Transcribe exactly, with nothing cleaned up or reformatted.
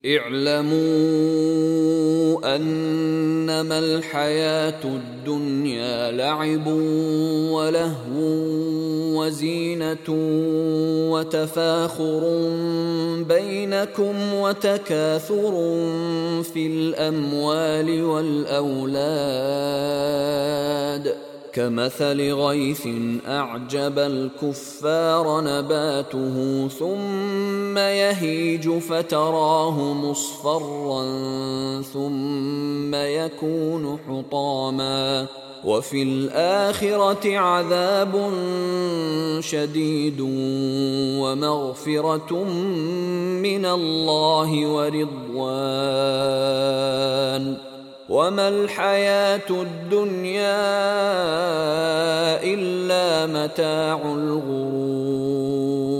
اعلموا أنما الحياة الدنيا لعب ولهو وزينة وتفاخر بينكم وتكاثر في الأموال والأولاد كمثل غيث أعجب الكفار نباته ثم يهيج فتراه مصفرا ثم يكون حطاما وفي الآخرة عذاب شديد ومغفرة من الله ورضوان وما الحياة الدنيا إلا متاع الغرور.